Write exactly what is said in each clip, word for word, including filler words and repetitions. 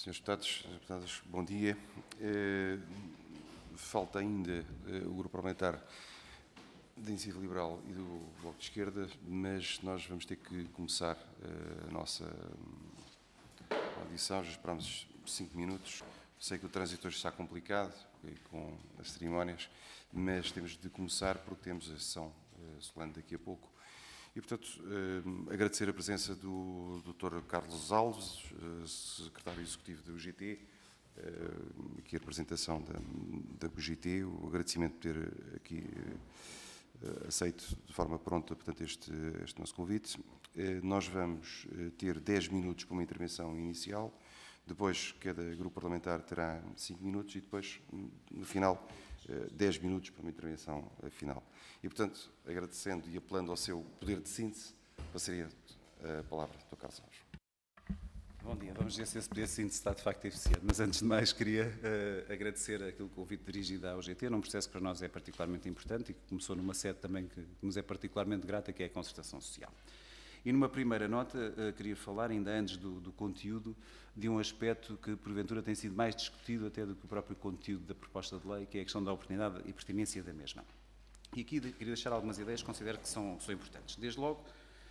senhores Deputados, Deputadas, bom dia. Eh, falta ainda eh, o Grupo Parlamentar da Iniciativa Liberal e do Bloco de Esquerda, mas nós vamos ter que começar eh, a nossa audição. Já esperamos cinco minutos. Sei que o trânsito hoje está complicado com as cerimónias, mas temos de começar porque temos a sessão eh, solene daqui a pouco. E, portanto, eh, agradecer a presença do doutor Carlos Alves, eh, secretário executivo da U G T, eh, aqui a representação da, da U G T, o agradecimento por ter aqui eh, aceito de forma pronta, portanto, este, este nosso convite. Eh, nós vamos eh, ter dez minutos para uma intervenção inicial, depois cada grupo parlamentar terá cinco minutos e depois, no final, dez minutos para uma intervenção final. E, portanto, agradecendo e apelando ao seu poder de síntese, passaria a palavra ao doutor Carlos Alves. Bom dia, vamos ver se esse poder de síntese está de facto eficiente, mas antes de mais queria uh, agradecer aquele convite dirigido à U G T, num processo que para nós é particularmente importante e que começou numa sede também que, que nos é particularmente grata, que é a concertação social. E numa primeira nota, uh, queria falar, ainda antes do, do conteúdo, de um aspecto que porventura tem sido mais discutido até do que o próprio conteúdo da proposta de lei, que é a questão da oportunidade e pertinência da mesma. E aqui queria deixar algumas ideias que considero que são, são importantes. Desde logo,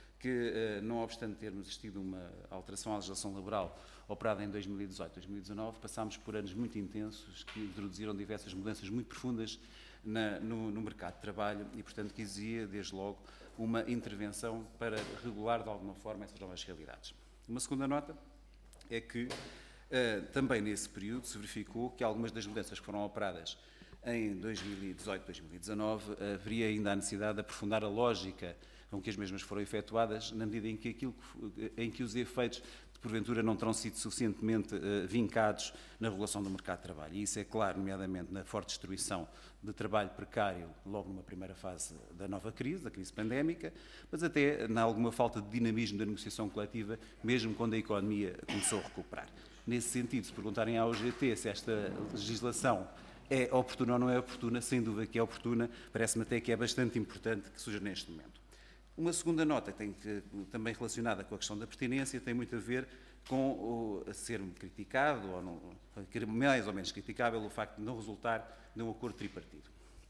que não obstante termos assistido uma alteração à legislação laboral operada em dois mil e dezoito, dois mil e dezanove, passámos por anos muito intensos que introduziram diversas mudanças muito profundas na, no, no mercado de trabalho e, portanto, que exigia, desde logo, uma intervenção para regular, de alguma forma, essas novas realidades. Uma segunda nota é que, uh, também nesse período, se verificou que algumas das mudanças que foram operadas em dois mil e dezoito, dois mil e dezanove, haveria ainda a necessidade de aprofundar a lógica com que as mesmas foram efetuadas, na medida em que, aquilo, em que os efeitos, de porventura, não terão sido suficientemente uh, vincados na regulação do mercado de trabalho. E isso é claro, nomeadamente na forte destruição de trabalho precário, logo numa primeira fase da nova crise, da crise pandémica, mas até na alguma falta de dinamismo da negociação coletiva, mesmo quando a economia começou a recuperar. Nesse sentido, se perguntarem à U G T se esta legislação é oportuna ou não é oportuna, sem dúvida que é oportuna, parece-me até que é bastante importante que surja neste momento. Uma segunda nota, tem que, também relacionada com a questão da pertinência, tem muito a ver com o, a ser criticado, ou não, mais ou menos criticável, o facto de não resultar de um acordo tripartido.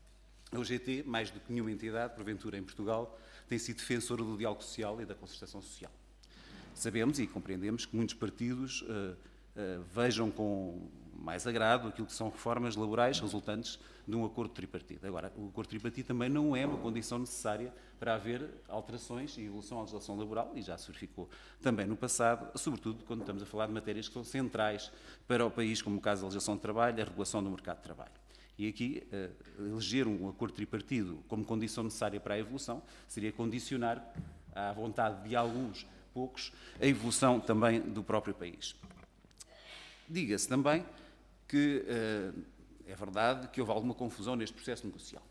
A U G T, mais do que nenhuma entidade, porventura em Portugal, tem sido defensora do diálogo social e da concertação social. Sabemos e compreendemos que muitos partidos uh, uh, vejam com mais agrado aquilo que são reformas laborais resultantes de um acordo tripartido. Agora, o acordo tripartido também não é uma condição necessária para haver alterações e evolução à legislação laboral, e já se verificou também no passado, sobretudo quando estamos a falar de matérias que são centrais para o país, como o caso da legislação de trabalho, a regulação do mercado de trabalho. E aqui, uh, eleger um acordo tripartido como condição necessária para a evolução seria condicionar à vontade de alguns poucos a evolução também do próprio país. Diga-se também que uh, é verdade que houve alguma confusão neste processo negocial.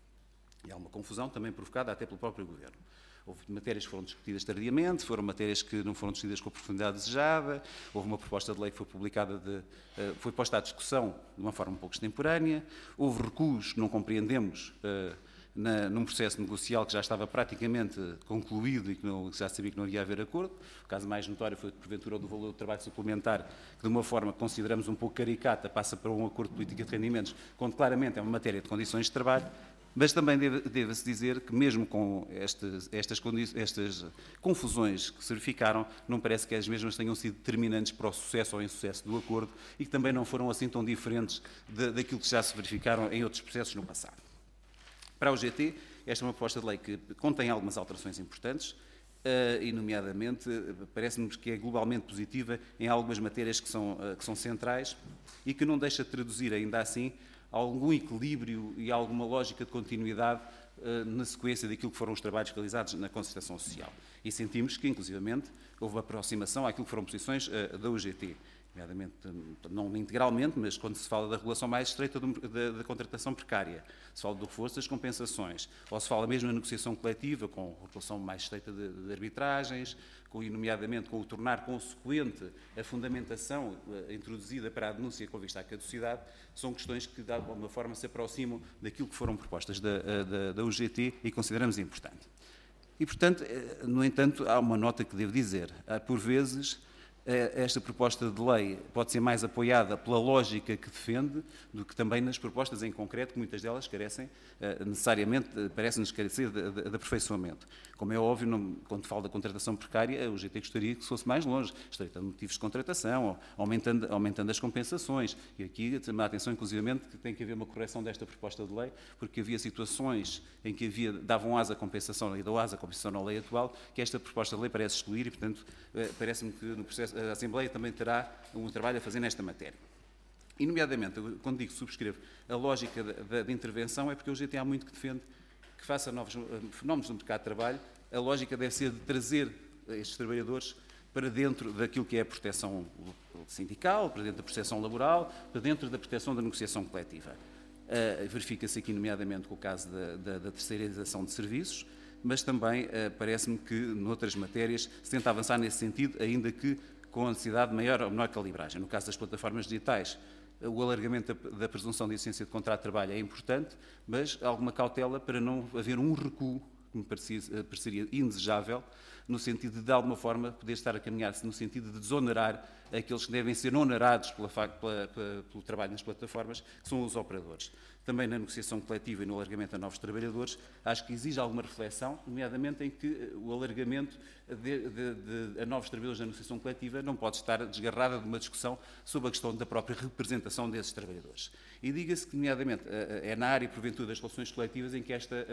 E há uma confusão também provocada até pelo próprio Governo. Houve matérias que foram discutidas tardiamente, foram matérias que não foram discutidas com a profundidade desejada, houve uma proposta de lei que foi publicada, de, uh, foi posta à discussão de uma forma um pouco extemporânea, houve recuos que não compreendemos uh, Na, num processo negocial que já estava praticamente concluído e que, não, que já sabia que não ia haver acordo. O caso mais notório foi, porventura, do valor do trabalho suplementar, que de uma forma que consideramos um pouco caricata, passa para um acordo de política de rendimentos, quando claramente é uma matéria de condições de trabalho, mas também deve, deve-se dizer que mesmo com estas, estas, estas confusões que se verificaram, não parece que as mesmas tenham sido determinantes para o sucesso ou insucesso do acordo e que também não foram assim tão diferentes de, daquilo que já se verificaram em outros processos no passado. Para a U G T, esta é uma proposta de lei que contém algumas alterações importantes uh, e, nomeadamente, parece-nos que é globalmente positiva em algumas matérias que são, uh, que são centrais e que não deixa de traduzir, ainda assim, algum equilíbrio e alguma lógica de continuidade uh, na sequência daquilo que foram os trabalhos realizados na concertação social. E sentimos que, inclusivamente, houve aproximação àquilo que foram posições uh, da U G T. Nomeadamente, não integralmente, mas quando se fala da regulação mais estreita do, da, da contratação precária, se fala do reforço das compensações, ou se fala mesmo da negociação coletiva, com regulação mais estreita de, de arbitragens, com, e nomeadamente com o tornar consequente a fundamentação uh, introduzida para a denúncia com vista à caducidade, são questões que, de alguma forma, se aproximam daquilo que foram propostas da, da, da U G T e consideramos importante. E, portanto, no entanto, há uma nota que devo dizer. Há, por vezes, esta proposta de lei pode ser mais apoiada pela lógica que defende do que também nas propostas em concreto, que muitas delas carecem, necessariamente, parecem-nos carecer de, de, de aperfeiçoamento. Como é óbvio, não, quando falo da contratação precária, o G T gostaria que se fosse mais longe, estreitando motivos de contratação, aumentando, aumentando as compensações. E aqui chama a atenção, inclusivamente, que tem que haver uma correção desta proposta de lei, porque havia situações em que havia, davam asa à compensação, e dão asa à compensação na lei atual, que esta proposta de lei parece excluir e, portanto, parece-me que no processo a Assembleia também terá um trabalho a fazer nesta matéria. E, nomeadamente, quando digo que subscrevo a lógica da, da intervenção, é porque o G T há muito que defende que, face a novos fenómenos no mercado de trabalho, a lógica deve ser de trazer estes trabalhadores para dentro daquilo que é a proteção sindical, para dentro da proteção laboral, para dentro da proteção da negociação coletiva. Uh, verifica-se aqui, nomeadamente, com o caso da, da, da terceirização de serviços, mas também uh, parece-me que, noutras matérias, se tenta avançar nesse sentido, ainda que com a necessidade de maior ou menor calibragem. No caso das plataformas digitais, o alargamento da, da presunção de existência de contrato de trabalho é importante, mas alguma cautela para não haver um recuo que me parecia, pareceria indesejável, no sentido de, de alguma forma, poder estar a caminhar-se no sentido de desonerar aqueles que devem ser onerados pela, pela, pela, pelo trabalho nas plataformas, que são os operadores. Também na negociação coletiva e no alargamento a novos trabalhadores, acho que exige alguma reflexão, nomeadamente em que o alargamento de, de, de, a novos trabalhadores da negociação coletiva não pode estar desgarrada de uma discussão sobre a questão da própria representação desses trabalhadores. E diga-se que, nomeadamente, é na área, porventura, das relações coletivas em que esta a,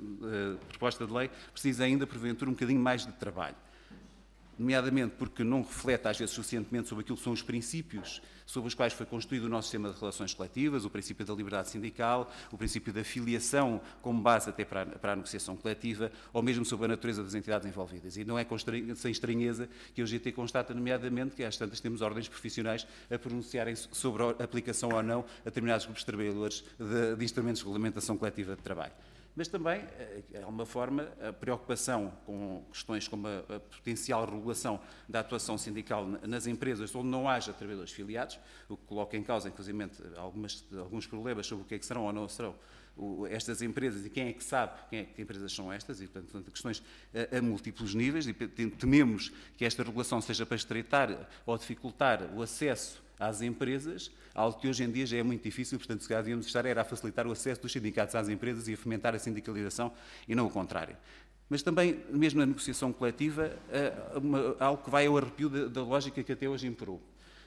a proposta de lei precisa ainda, porventura, um bocadinho mais de trabalho. Nomeadamente porque não reflete, às vezes, suficientemente sobre aquilo que são os princípios sobre os quais foi construído o nosso sistema de relações coletivas, o princípio da liberdade sindical, o princípio da filiação como base até para a, para a negociação coletiva, ou mesmo sobre a natureza das entidades envolvidas. E não é sem estranheza que o G T constata, nomeadamente, que às tantas temos ordens profissionais a pronunciarem sobre a aplicação ou não a determinados grupos de trabalhadores de, de instrumentos de regulamentação coletiva de trabalho. Mas também, de alguma forma, a preocupação com questões como a, a potencial regulação da atuação sindical nas empresas onde não haja trabalhadores filiados, o que coloca em causa, inclusive, algumas, alguns problemas sobre o que é que serão ou não serão estas empresas e quem é que sabe quem é que empresas são estas, e, portanto, questões a, a múltiplos níveis, e tememos que esta regulação seja para estreitar ou dificultar o acesso às empresas, algo que hoje em dia já é muito difícil, portanto, se calhar devíamos estar era a facilitar o acesso dos sindicatos às empresas e a fomentar a sindicalização e não o contrário. Mas também, mesmo na negociação coletiva, uma, algo que vai ao arrepio da, da lógica que até hoje imperou.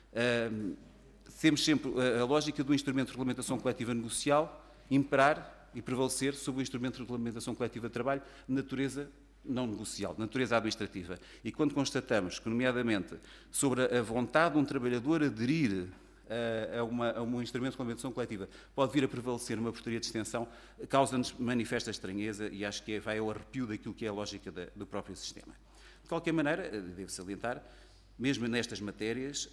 Uh, temos sempre a, a lógica do instrumento de regulamentação coletiva negocial imperar e prevalecer sobre o instrumento de regulamentação coletiva de trabalho de natureza não negocial, de natureza administrativa. E quando constatamos que, nomeadamente, sobre a vontade de um trabalhador aderir a, uma, a um instrumento de regulamentação coletiva pode vir a prevalecer uma portaria de extensão, causa-nos manifesta estranheza e acho que é, vai ao arrepio daquilo que é a lógica da, do próprio sistema. De qualquer maneira, devo salientar, mesmo nestas matérias,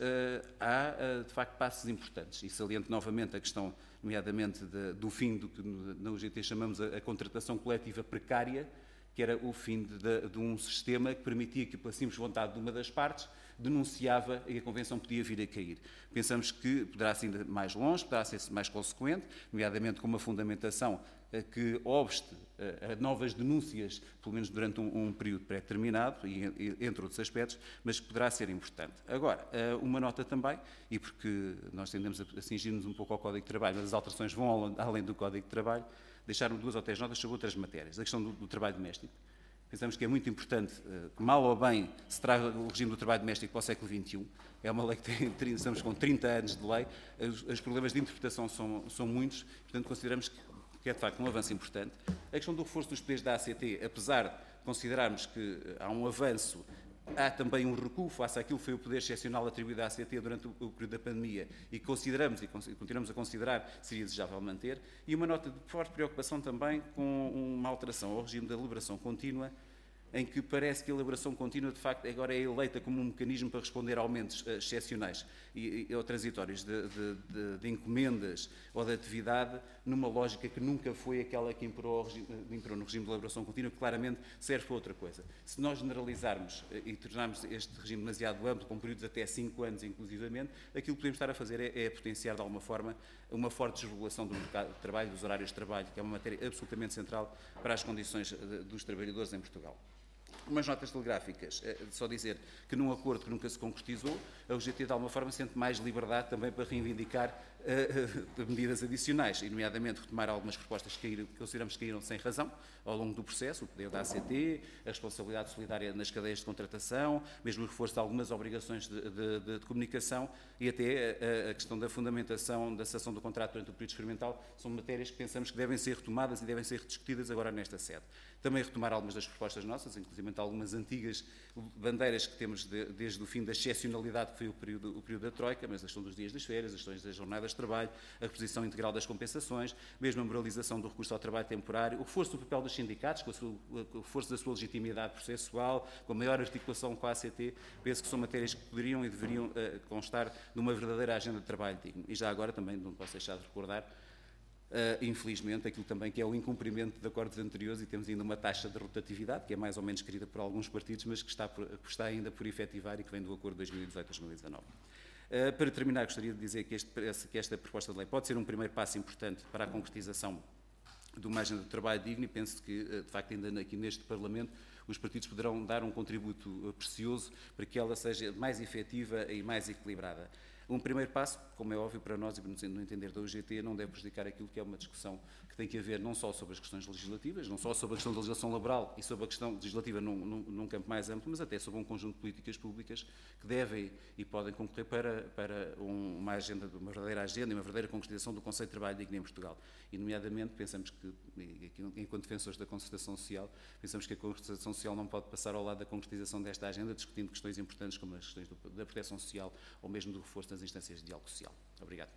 há, de facto, passos importantes. E saliento novamente a questão, nomeadamente, de, do fim do que na U G T chamamos a, a contratação coletiva precária, que era o fim de, de, de um sistema que permitia que, pela simples vontade de uma das partes, denunciava e a convenção podia vir a cair. Pensamos que poderá ser ainda mais longe, poderá ser mais consequente, nomeadamente com uma fundamentação que obste a novas denúncias, pelo menos durante um, um período pré-determinado, e, e, entre outros aspectos, mas que poderá ser importante. Agora, uma nota também, e porque nós tendemos a cingir-nos um pouco ao Código de Trabalho, mas as alterações vão além do Código de Trabalho, deixaram duas ou três notas sobre outras matérias. A questão do, do trabalho doméstico. Pensamos que é muito importante, que mal ou bem se traga o regime do trabalho doméstico para o século vinte e um. É uma lei que tem, estamos com trinta anos de lei, os, os problemas de interpretação são, são muitos, portanto consideramos que, que é de facto um avanço importante. A questão do reforço dos poderes da A C T, apesar de considerarmos que há um avanço, há também um recuo face àquilo que foi o poder excepcional atribuído à A C T durante o período da pandemia e consideramos e continuamos a considerar seria desejável manter, e uma nota de forte preocupação também com uma alteração ao regime da deliberação contínua, em que parece que a elaboração contínua, de facto, agora é eleita como um mecanismo para responder a aumentos uh, excepcionais e, e, ou transitórios de, de, de, de encomendas ou de atividade, numa lógica que nunca foi aquela que imperou, regime, imperou no regime de elaboração contínua, que claramente serve para outra coisa. Se nós generalizarmos uh, e tornarmos este regime demasiado amplo, com períodos até cinco anos inclusivamente, aquilo que podemos estar a fazer é, é potenciar, de alguma forma, uma forte desregulação do mercado de trabalho, dos horários de trabalho, que é uma matéria absolutamente central para as condições de, dos trabalhadores em Portugal. Umas notas telegráficas, só dizer que num acordo que nunca se concretizou, a U G T de alguma forma sente mais liberdade também para reivindicar uh, uh, medidas adicionais, e nomeadamente retomar algumas propostas que, caíram, que consideramos que caíram sem razão ao longo do processo, o poder da A C T, a responsabilidade solidária nas cadeias de contratação, mesmo o reforço de algumas obrigações de, de, de, de comunicação e até a, a questão da fundamentação da cessação do contrato durante o período experimental, são matérias que pensamos que devem ser retomadas e devem ser rediscutidas agora nesta sede. Também retomar algumas das propostas nossas, inclusive algumas antigas bandeiras que temos de, desde o fim da excepcionalidade que foi o período, o período da Troika, mas a questão dos dias das férias, as questões das jornadas de trabalho, a reposição integral das compensações, mesmo a moralização do recurso ao trabalho temporário, o reforço do papel dos sindicatos, com a sua, o reforço da sua legitimidade processual, com a maior articulação com a A C T, penso que são matérias que poderiam e deveriam uh, constar numa verdadeira agenda de trabalho digno. E já agora também não posso deixar de recordar, Uh, infelizmente, aquilo também que é o incumprimento de acordos anteriores, e temos ainda uma taxa de rotatividade, que é mais ou menos querida por alguns partidos, mas que está, por, que está ainda por efetivar e que vem do acordo de dois mil e dezoito a dois mil e dezanove. Uh, para terminar, gostaria de dizer que, este, que esta proposta de lei pode ser um primeiro passo importante para a concretização de uma agenda de trabalho digno, e penso que, uh, de facto, ainda aqui neste Parlamento, os partidos poderão dar um contributo uh, precioso para que ela seja mais efetiva e mais equilibrada. Um primeiro passo, como é óbvio para nós e no entender da U G T, não deve prejudicar aquilo que é uma discussão que tem que haver não só sobre as questões legislativas, não só sobre a questão da legislação laboral e sobre a questão legislativa num, num, num campo mais amplo, mas até sobre um conjunto de políticas públicas que devem e podem concorrer para, para um, uma agenda, uma verdadeira agenda e uma verdadeira concretização do conceito de trabalho digno em Portugal. E, nomeadamente, pensamos que, enquanto defensores da concertação social, pensamos que a concertação social não pode passar ao lado da concretização desta agenda, discutindo questões importantes como as questões do, da proteção social ou mesmo do reforço das instâncias de diálogo social. Obrigado.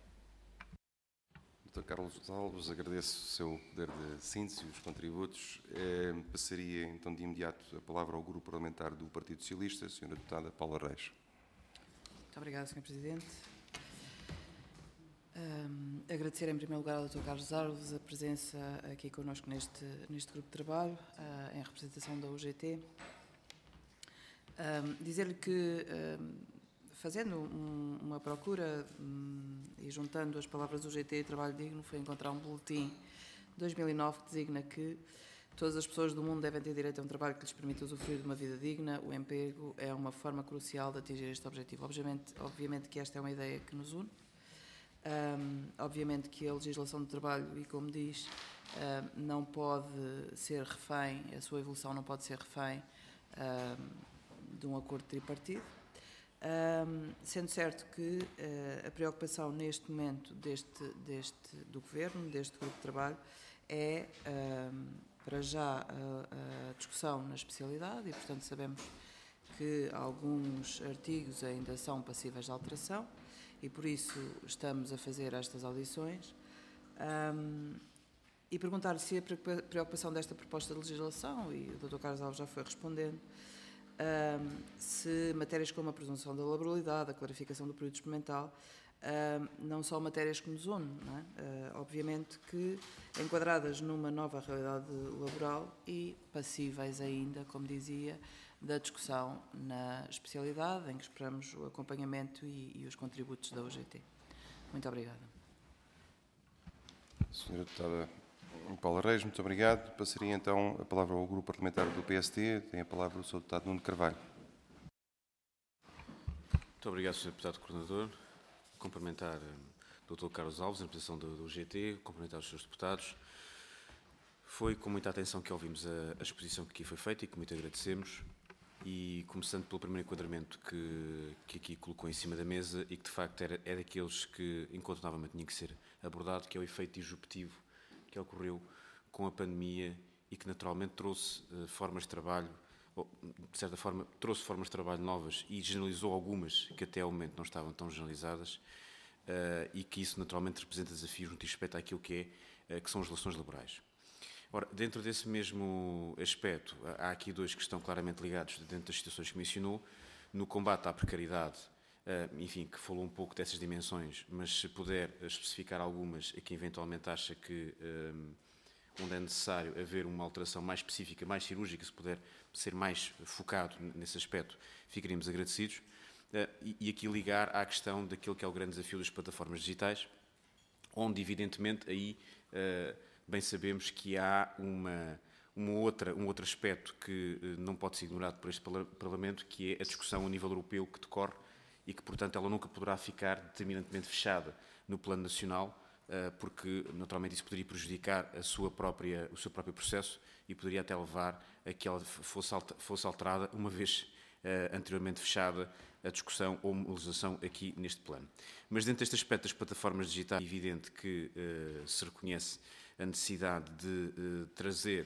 doutor Carlos Alves, agradeço o seu poder de síntese e os contributos. Eh, passaria então de imediato a palavra ao Grupo Parlamentar do Partido Socialista, a senhora Deputada Paula Reis. Muito obrigada, senhor Presidente. Um, agradecer em primeiro lugar ao doutor Carlos Alves a presença aqui connosco neste, neste grupo de trabalho, uh, em representação da U G T. Um, Dizer-lhe que, um, fazendo um, uma procura um, e juntando as palavras U G T e Trabalho Digno, foi encontrar um boletim de dois mil e nove que designa que todas as pessoas do mundo devem ter direito a um trabalho que lhes permita usufruir de uma vida digna. O emprego é uma forma crucial de atingir este objetivo. Obviamente, obviamente que esta é uma ideia que nos une. Um, obviamente que a legislação do trabalho, e como diz, um, não pode ser refém, a sua evolução não pode ser refém um, de um acordo tripartido, um, sendo certo que uh, a preocupação neste momento deste, deste, do Governo, deste grupo de trabalho, é um, para já a, a discussão na especialidade, e portanto sabemos que alguns artigos ainda são passíveis de alteração, e por isso estamos a fazer estas audições, um, e perguntar se a preocupação desta proposta de legislação, e o doutor Carlos Alves já foi respondendo, um, se matérias como a presunção da laboralidade, a clarificação do período experimental, um, não são matérias que nos unem, não é? Uh, obviamente que enquadradas numa nova realidade laboral e passíveis ainda, como dizia, da discussão na especialidade, em que esperamos o acompanhamento e, e os contributos da U G T. Muito obrigada. senhora Deputada Paula Reis, muito obrigado. Passaria então a palavra ao Grupo Parlamentar do P S D. Tem a palavra o senhor Deputado Nuno Carvalho. Muito obrigado, senhor Deputado Coordenador. Cumprimentar o doutor Carlos Alves, em representação do U G T, cumprimentar os senhores deputados. Foi com muita atenção que ouvimos a, a exposição que aqui foi feita e que muito agradecemos. E começando pelo primeiro enquadramento que, que aqui colocou em cima da mesa e que de facto era, é daqueles que incontornavelmente tinha que ser abordado, que é o efeito disruptivo que ocorreu com a pandemia e que naturalmente trouxe uh, formas de trabalho, ou, de certa forma trouxe formas de trabalho novas e generalizou algumas que até ao momento não estavam tão generalizadas, uh, e que isso naturalmente representa desafios no que diz respeito àquilo que, é, uh, que são as relações laborais. Ora, dentro desse mesmo aspecto, há aqui dois que estão claramente ligados dentro das situações que mencionou. No combate à precariedade, enfim, que falou um pouco dessas dimensões, mas se puder especificar algumas a que eventualmente acha que onde é necessário haver uma alteração mais específica, mais cirúrgica, se puder ser mais focado nesse aspecto, ficaríamos agradecidos. E aqui ligar à questão daquilo que é o grande desafio das plataformas digitais, onde evidentemente aí bem sabemos que há uma, uma outra, um outro aspecto que não pode ser ignorado por este Parlamento, que é a discussão a nível europeu que decorre e que, portanto, ela nunca poderá ficar determinantemente fechada no plano nacional, porque, naturalmente, isso poderia prejudicar a sua própria, o seu próprio processo e poderia até levar a que ela fosse, fosse alterada, uma vez anteriormente fechada a discussão ou mobilização aqui neste plano. Mas dentro deste aspecto das plataformas digitais, é evidente que uh, se reconhece a necessidade de uh, trazer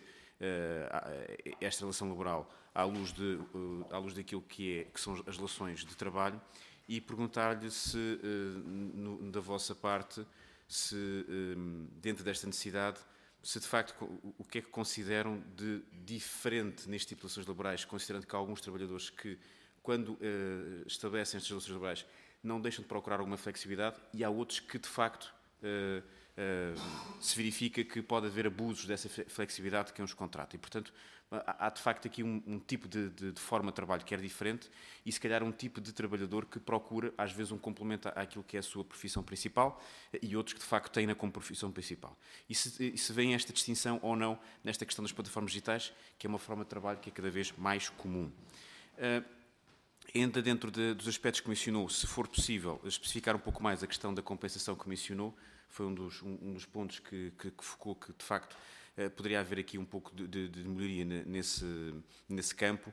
uh, esta relação laboral à luz, de, uh, à luz daquilo que, é, que são as relações de trabalho e perguntar-lhe se, uh, no, da vossa parte, se uh, dentro desta necessidade, se de facto o que é que consideram de diferente neste tipo de relações laborais, considerando que há alguns trabalhadores que, quando uh, estabelecem estas relações laborais, não deixam de procurar alguma flexibilidade e há outros que, de facto, uh, uh, se verifica que pode haver abusos dessa flexibilidade de quem os contrata. E, portanto, há, há de facto aqui um, um tipo de, de, de forma de trabalho que é diferente e, se calhar, um tipo de trabalhador que procura, às vezes, um complemento àquilo que é a sua profissão principal e outros que, de facto, têm-na como profissão principal. E se, e se vê esta distinção ou não nesta questão das plataformas digitais, que é uma forma de trabalho que é cada vez mais comum. Uh, Entra dentro de, dos aspectos que mencionou, se for possível, especificar um pouco mais a questão da compensação que mencionou, foi um dos, um, um dos pontos que, que, que focou que, de facto, eh, poderia haver aqui um pouco de, de, de melhoria nesse, nesse campo.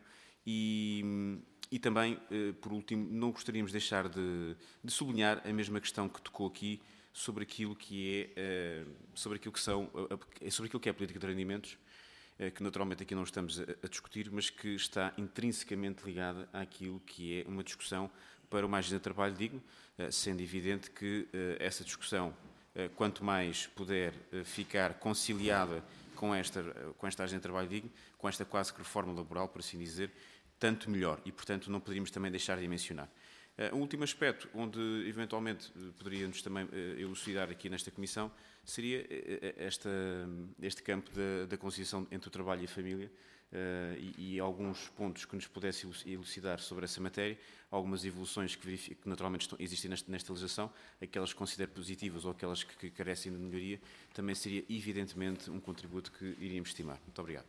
E, e também, eh, por último, não gostaríamos de deixar de, de sublinhar a mesma questão que tocou aqui sobre aquilo que é, eh, sobre aquilo que são, sobre aquilo que é a política de rendimentos, que naturalmente aqui não estamos a discutir, mas que está intrinsecamente ligada àquilo que é uma discussão para uma agenda de trabalho digno, sendo evidente que essa discussão, quanto mais puder ficar conciliada com esta, com esta agenda de trabalho digno, com esta quase que reforma laboral, por assim dizer, tanto melhor. E, portanto, não poderíamos também deixar de mencionar. Um último aspecto, onde eventualmente poderíamos também elucidar aqui nesta comissão, seria esta, este campo da, da conciliação entre o trabalho e a família uh, e, e alguns pontos que nos pudesse elucidar sobre essa matéria, algumas evoluções que, que naturalmente estão, existem nesta, nesta legislação, aquelas que considero positivas ou aquelas que, que carecem de melhoria, também seria evidentemente um contributo que iríamos estimar. Muito obrigado.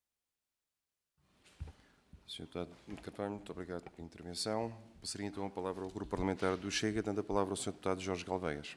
senhor Deputado Carvalho, muito obrigado pela intervenção. Passaria então a palavra ao Grupo Parlamentar do Chega, dando a palavra ao senhor Deputado Jorge Galveias.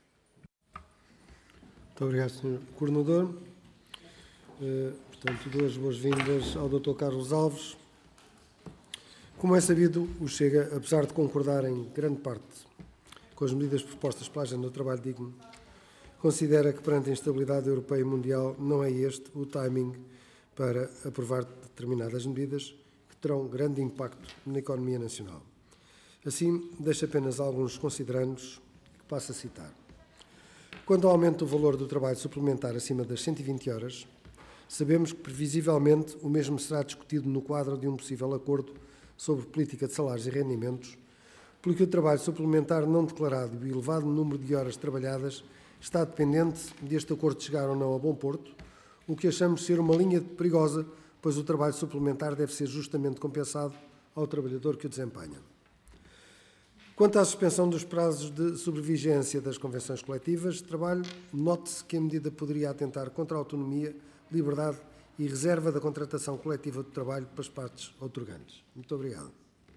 Muito obrigado, senhor Coordenador. Uh, portanto, duas boas-vindas ao doutor Carlos Alves. Como é sabido, o Chega, apesar de concordar em grande parte com as medidas propostas pela Agenda do Trabalho Digno, considera que perante a instabilidade europeia e mundial não é este o timing para aprovar determinadas medidas que terão grande impacto na economia nacional. Assim, deixo apenas alguns considerandos que passo a citar. Quanto ao aumento do valor do trabalho suplementar acima das cento e vinte horas, sabemos que, previsivelmente, o mesmo será discutido no quadro de um possível acordo sobre política de salários e rendimentos, porque o trabalho suplementar não declarado e o elevado número de horas trabalhadas está dependente deste acordo chegar ou não a bom porto, o que achamos ser uma linha perigosa, pois o trabalho suplementar deve ser justamente compensado ao trabalhador que o desempenha. Quanto à suspensão dos prazos de sobrevigência das convenções coletivas de trabalho, note-se que a medida poderia atentar contra a autonomia, liberdade e reserva da contratação coletiva de trabalho para as partes outorgantes. Muito obrigado.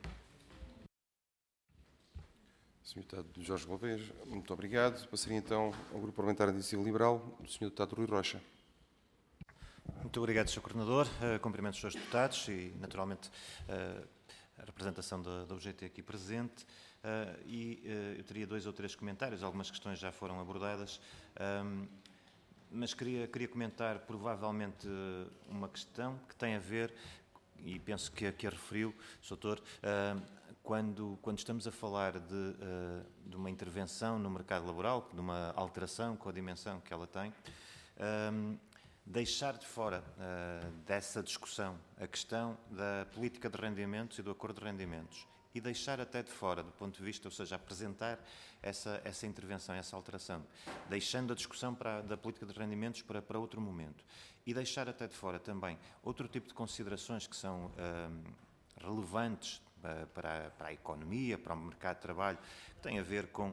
senhor Deputado Jorge Galveias, muito obrigado. Passaria então ao Grupo Parlamentar da Iniciativa Liberal, do senhor Deputado Rui Rocha. Muito obrigado, senhor Coordenador. Uh, cumprimento os senhores deputados e, naturalmente, uh, a representação da, da U G T aqui presente. Uh, e uh, eu teria dois ou três comentários, algumas questões já foram abordadas, um, mas queria, queria comentar provavelmente uma questão que tem a ver, e penso que, que a referiu, doutor, uh, quando, quando estamos a falar de, uh, de uma intervenção no mercado laboral, de uma alteração com a dimensão que ela tem, um, deixar de fora uh, dessa discussão a questão da política de rendimentos e do acordo de rendimentos e deixar até de fora, do ponto de vista, ou seja, apresentar essa, essa intervenção, essa alteração, deixando a discussão para, da política de rendimentos para, para outro momento e deixar até de fora também outro tipo de considerações que são uh, relevantes para a, para a economia, para o mercado de trabalho, que tem a ver com uh,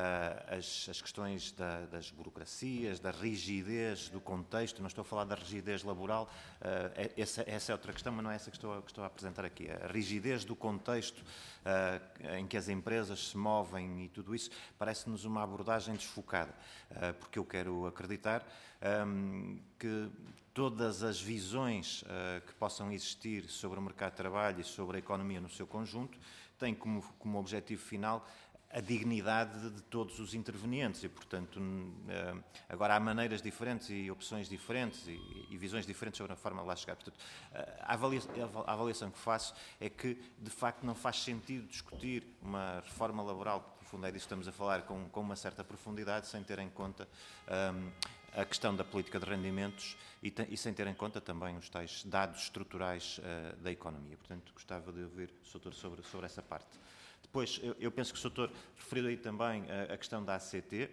as, as questões da, das burocracias, da rigidez do contexto. Não estou a falar da rigidez laboral, uh, essa, essa é outra questão, mas não é essa que estou, que estou a apresentar aqui. A rigidez do contexto uh, em que as empresas se movem e tudo isso parece-nos uma abordagem desfocada, uh, porque eu quero acreditar um, que todas as visões uh, que possam existir sobre o mercado de trabalho e sobre a economia no seu conjunto têm como, como objetivo final a dignidade de todos os intervenientes e, portanto, uh, agora há maneiras diferentes e opções diferentes e, e visões diferentes sobre a forma de lá chegar. Portanto, uh, a, avaliação, a avaliação que faço é que, de facto, não faz sentido discutir uma reforma laboral, no fundo é disso que estamos a falar, com, com uma certa profundidade, sem ter em conta um, a questão da política de rendimentos e, te, e sem ter em conta também os tais dados estruturais uh, da economia. Portanto, gostava de ouvir o doutor sobre, sobre essa parte. Depois, eu, eu penso que o doutor referiu aí também uh, a questão da A C T,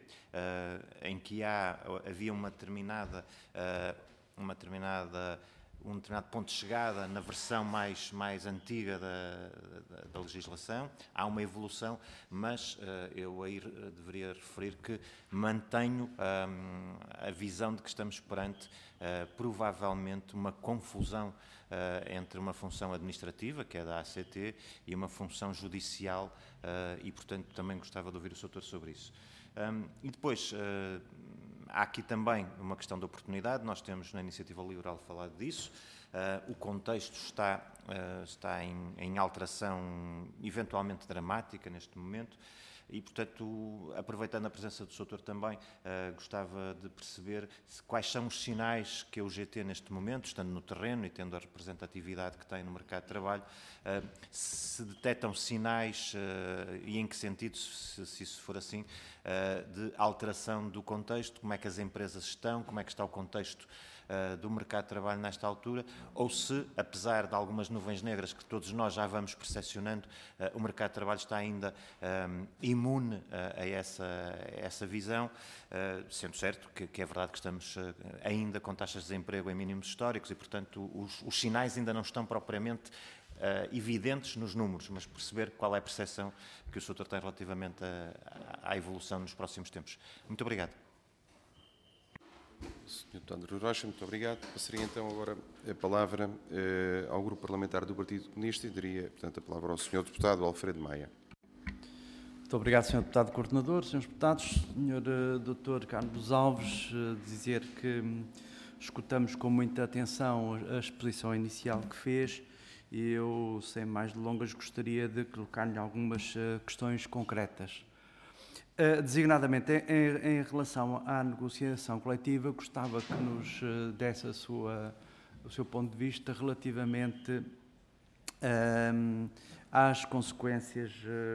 uh, em que há, havia uma determinada, uh, uma determinada, um determinado ponto de chegada na versão mais, mais antiga da, da, da legislação. Há uma evolução, mas uh, eu aí deveria referir que mantenho um, a visão de que estamos perante uh, provavelmente uma confusão Uh, entre uma função administrativa, que é da A C T, e uma função judicial, uh, e, portanto, também gostava de ouvir o doutor sobre isso. Um, e depois, uh, há aqui também uma questão de oportunidade, nós temos na Iniciativa Liberal falado disso, uh, o contexto está, uh, está em, em alteração eventualmente dramática neste momento, e, portanto, aproveitando a presença do doutor também, uh, gostava de perceber se, quais são os sinais que a U G T, neste momento, estando no terreno e tendo a representatividade que tem no mercado de trabalho, uh, se detectam sinais, uh, e em que sentido, se, se isso for assim, uh, de alteração do contexto, como é que as empresas estão, como é que está o contexto uh, do mercado de trabalho nesta altura, ou se, apesar de algumas nuvens negras que todos nós já vamos percepcionando, uh, o mercado de trabalho está ainda um, imune uh, a, essa, a essa visão, uh, sendo certo que, que é verdade que estamos uh, ainda com taxas de desemprego em mínimos históricos e, portanto, os, os sinais ainda não estão propriamente Uh, evidentes nos números, mas perceber qual é a percepção que o doutor tem relativamente à, à evolução nos próximos tempos. Muito obrigado. senhor Deputado André Rocha, muito obrigado. Passaria então agora a palavra uh, ao Grupo Parlamentar do Partido Comunista e daria, portanto, a palavra ao senhor Deputado Alfredo Maia. Muito obrigado, senhor Deputado Coordenador, senhores Deputados. senhor uh, doutor Carlos Alves, uh, dizer que um, escutamos com muita atenção a exposição inicial que fez. E eu, sem mais delongas, gostaria de colocar-lhe algumas uh, questões concretas. Uh, designadamente, em, em relação à negociação coletiva, gostava que nos uh, desse a sua, o seu ponto de vista relativamente uh, às consequências uh,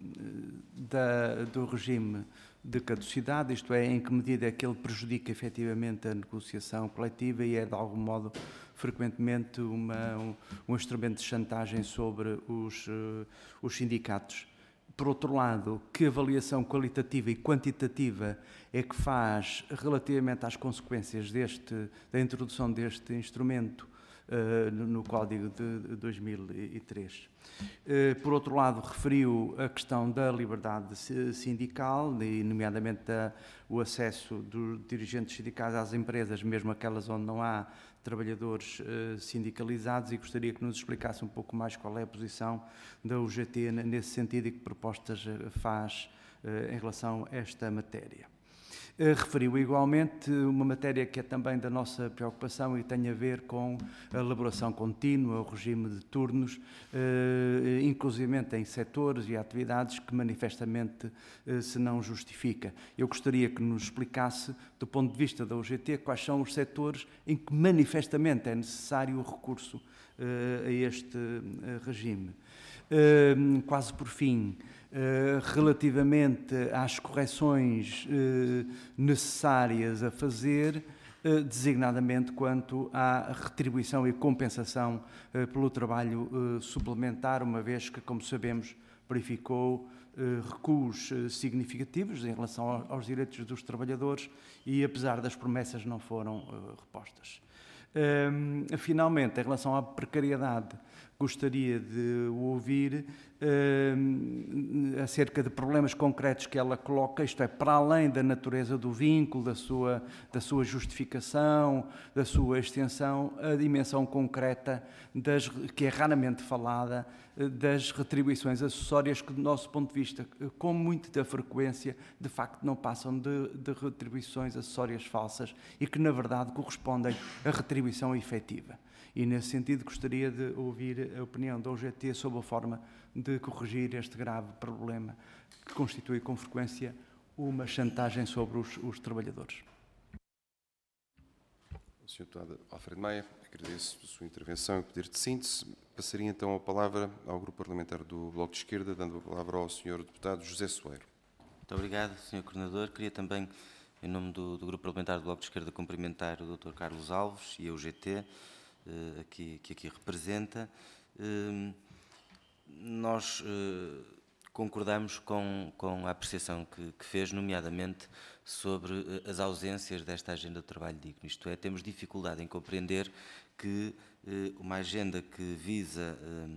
da, do regime de caducidade, isto é, em que medida é que ele prejudica efetivamente a negociação coletiva e é, de algum modo, frequentemente uma, um, um instrumento de chantagem sobre os, uh, os sindicatos. Por outro lado, que avaliação qualitativa e quantitativa é que faz relativamente às consequências deste, da introdução deste instrumento uh, no, no Código de dois mil e três? Uh, por outro lado, referiu a questão da liberdade sindical, e nomeadamente a, o acesso dos dirigentes sindicais às empresas, mesmo aquelas onde não há trabalhadores uh, sindicalizados, e gostaria que nos explicasse um pouco mais qual é a posição da U G T nesse sentido e que propostas faz uh, em relação a esta matéria. Uh, referiu igualmente uma matéria que é também da nossa preocupação e tem a ver com a elaboração contínua, o regime de turnos, uh, inclusivamente em setores e atividades que manifestamente uh, se não justifica. Eu gostaria que nos explicasse, do ponto de vista da U G T, quais são os setores em que manifestamente é necessário o recurso uh, a este uh, regime. Uh, quase por fim, Uh, relativamente às correções uh, necessárias a fazer, uh, designadamente quanto à retribuição e compensação uh, pelo trabalho uh, suplementar, uma vez que, como sabemos, verificou uh, recuos uh, significativos em relação ao, aos direitos dos trabalhadores e, apesar das promessas, não foram uh, repostas. Um, finalmente, em relação à precariedade, gostaria de ouvir um, acerca de problemas concretos que ela coloca, isto é, para além da natureza do vínculo, da sua, da sua justificação, da sua extensão, a dimensão concreta, das, que é raramente falada, das retribuições acessórias que, do nosso ponto de vista, com muita frequência, de facto não passam de, de retribuições acessórias falsas e que, na verdade, correspondem à retribuição efetiva. E, nesse sentido, gostaria de ouvir a opinião da U G T sobre a forma de corrigir este grave problema que constitui, com frequência, uma chantagem sobre os, os trabalhadores. senhor Deputado Alfredo Maia, agradeço a sua intervenção e pedido de síntese. Passaria então a palavra ao Grupo Parlamentar do Bloco de Esquerda, dando a palavra ao senhor Deputado José Soeiro. Muito obrigado, senhor Coordenador. Queria também, em nome do, do Grupo Parlamentar do Bloco de Esquerda, cumprimentar o doutor Carlos Alves e a U G T, eh, aqui, que aqui representa. Eh, nós eh, concordamos com, com a apreciação que, que fez, nomeadamente sobre eh, as ausências desta agenda de trabalho digno. Isto é, temos dificuldade em compreender que eh, uma agenda que visa eh,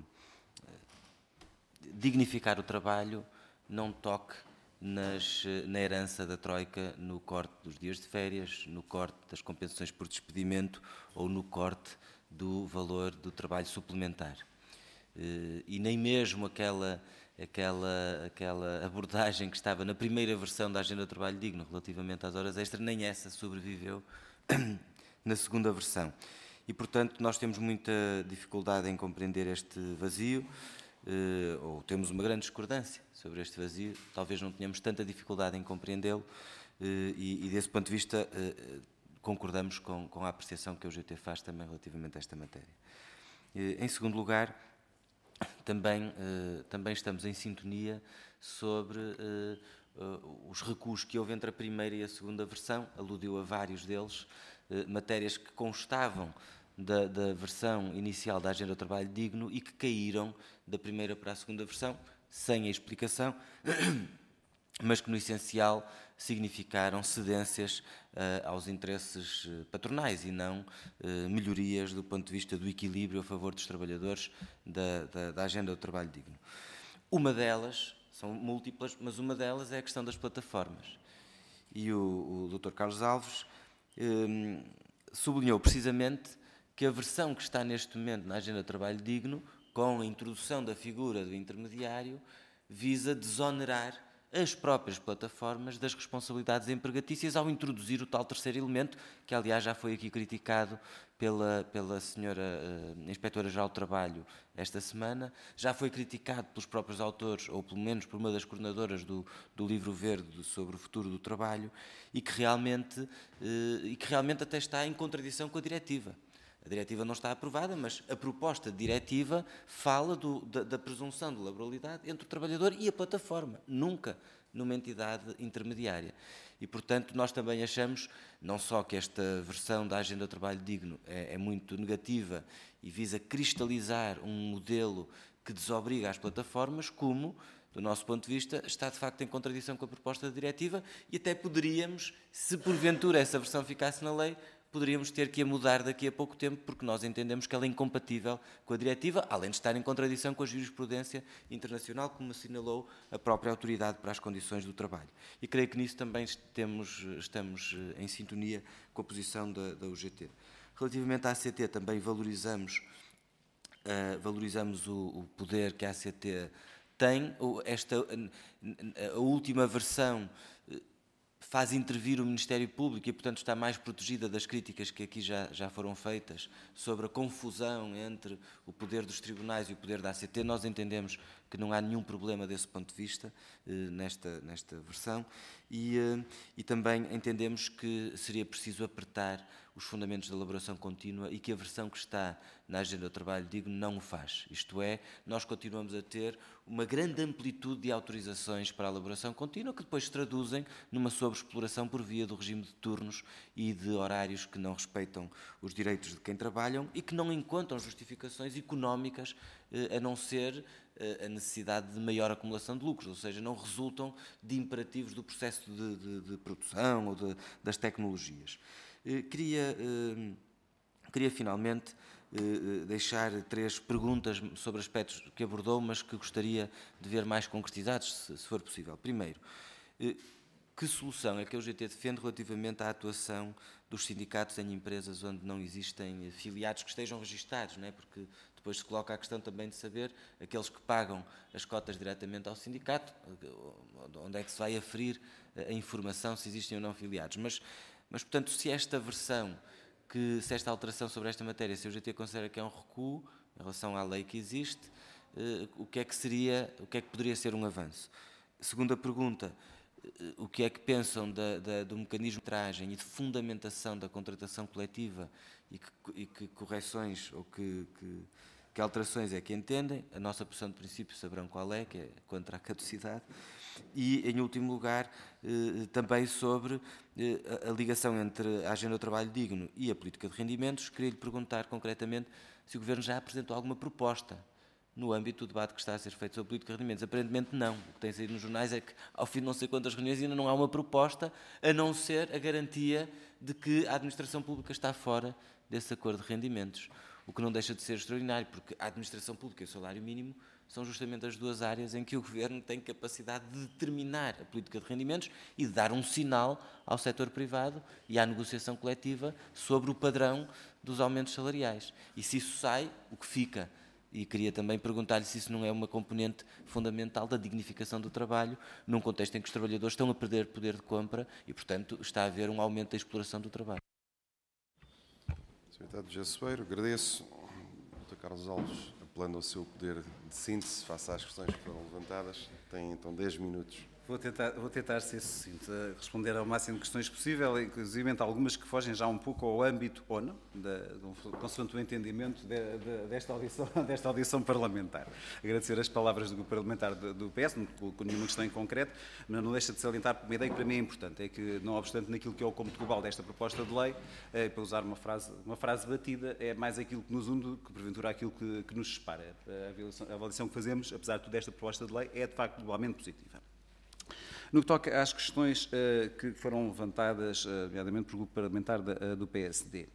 dignificar o trabalho não toque nas, na herança da Troika, no corte dos dias de férias, no corte das compensações por despedimento ou no corte do valor do trabalho suplementar. E nem mesmo aquela, aquela, aquela abordagem que estava na primeira versão da Agenda do Trabalho Digno relativamente às horas extras, nem essa sobreviveu na segunda versão. E, portanto, nós temos muita dificuldade em compreender este vazio, ou temos uma grande discordância sobre este vazio, talvez não tenhamos tanta dificuldade em compreendê-lo, e, e desse ponto de vista concordamos com, com a apreciação que a U G T faz também relativamente a esta matéria. Em segundo lugar, também, também estamos em sintonia sobre os recuos que houve entre a primeira e a segunda versão, aludiu a vários deles, matérias que constavam Da, da versão inicial da Agenda do Trabalho Digno e que caíram da primeira para a segunda versão, sem a explicação, mas que no essencial significaram cedências uh, aos interesses uh, patronais e não uh, melhorias do ponto de vista do equilíbrio a favor dos trabalhadores da, da, da Agenda do Trabalho Digno. Uma delas, são múltiplas, mas uma delas é a questão das plataformas. E o, o doutor Carlos Alves um, sublinhou precisamente que a versão que está neste momento na Agenda de Trabalho Digno, com a introdução da figura do intermediário, visa desonerar as próprias plataformas das responsabilidades empregatícias ao introduzir o tal terceiro elemento, que aliás já foi aqui criticado pela, pela senhora uh, Inspetora-Geral do Trabalho esta semana, já foi criticado pelos próprios autores, ou pelo menos por uma das coordenadoras do, do livro verde sobre o futuro do trabalho, e que realmente, uh, e que realmente até está em contradição com a diretiva. A diretiva não está aprovada, mas a proposta de diretiva fala do, da, da presunção de laboralidade entre o trabalhador e a plataforma, nunca numa entidade intermediária. E, portanto, nós também achamos, não só que esta versão da Agenda do Trabalho Digno é, é muito negativa e visa cristalizar um modelo que desobriga as plataformas, como, do nosso ponto de vista, está de facto em contradição com a proposta da diretiva e até poderíamos, se porventura essa versão ficasse na lei, poderíamos ter que a mudar daqui a pouco tempo, porque nós entendemos que ela é incompatível com a diretiva, além de estar em contradição com a jurisprudência internacional, como assinalou a própria Autoridade para as Condições do Trabalho. E creio que nisso também temos, estamos em sintonia com a posição da, da U G T. Relativamente à A C T, também valorizamos, uh, valorizamos o, o poder que a A C T tem. Esta, a última versão faz intervir o Ministério Público e, portanto, está mais protegida das críticas que aqui já, já foram feitas sobre a confusão entre o poder dos tribunais e o poder da A C T. Nós entendemos que não há nenhum problema desse ponto de vista eh, nesta, nesta versão e, eh, e também entendemos que seria preciso apertar os fundamentos da elaboração contínua e que a versão que está na Agenda do Trabalho Digno não o faz. Isto é, nós continuamos a ter uma grande amplitude de autorizações para a elaboração contínua que depois se traduzem numa sobreexploração por via do regime de turnos e de horários que não respeitam os direitos de quem trabalham e que não encontram justificações económicas a não ser a necessidade de maior acumulação de lucros, ou seja, não resultam de imperativos do processo de, de, de produção ou de, das tecnologias. Queria, Queria, finalmente, deixar três perguntas sobre aspectos que abordou, mas que gostaria de ver mais concretizados, se for possível. Primeiro, que solução é que a U G T defende relativamente à atuação dos sindicatos em empresas onde não existem filiados que estejam registados, não é? Porque depois se coloca a questão também de saber aqueles que pagam as cotas diretamente ao sindicato, onde é que se vai aferir a informação se existem ou não filiados. Mas, mas portanto, se esta versão, que, se esta alteração sobre esta matéria, se a U G T considera que é um recuo em relação à lei que existe, o que é que seria, o que é que poderia ser um avanço? Segunda pergunta, o que é que pensam da, da, do mecanismo de tragem e de fundamentação da contratação coletiva e que, e que correções ou que, que, que alterações é que entendem? A nossa posição de princípio saberão qual é, que é contra a caducidade. E, em último lugar, eh, também sobre eh, a, a ligação entre a Agenda do Trabalho Digno e a política de rendimentos. Queria-lhe perguntar concretamente se o Governo já apresentou alguma proposta no âmbito do debate que está a ser feito sobre política de rendimentos. Aparentemente não. O que tem saído nos jornais é que, ao fim de não sei quantas reuniões, ainda não há uma proposta, a não ser a garantia de que a administração pública está fora desse acordo de rendimentos. O que não deixa de ser extraordinário, porque a administração pública e o salário mínimo são justamente as duas áreas em que o Governo tem capacidade de determinar a política de rendimentos e de dar um sinal ao setor privado e à negociação coletiva sobre o padrão dos aumentos salariais. E se isso sai, o que fica? E queria também perguntar-lhe se isso não é uma componente fundamental da dignificação do trabalho, num contexto em que os trabalhadores estão a perder poder de compra e, portanto, está a haver um aumento da exploração do trabalho. senhor Deputado Gessoeiro, agradeço. doutor Carlos Alves, apelando ao seu poder de síntese, face às questões que foram levantadas, tem então dez minutos. Vou tentar, vou tentar ser sucinto, a responder ao máximo de questões possível, inclusive algumas que fogem já um pouco ao âmbito, ou não, da, consoante o entendimento de, de, desta, audição, desta audição parlamentar. Agradecer as palavras do grupo parlamentar do, do P S, não com nenhuma questão em concreto, mas não deixa de salientar uma ideia que para mim é importante, é que, não obstante naquilo que é o cômputo global desta proposta de lei, é, para usar uma frase, uma frase batida, é mais aquilo que nos une do que, porventura, aquilo que, que nos separa. A avaliação, a avaliação que fazemos, apesar de tudo, desta proposta de lei, é, de facto, globalmente positiva. No que toca às questões uh, que foram levantadas, uh, nomeadamente pelo grupo parlamentar da, uh, do P S D, uh,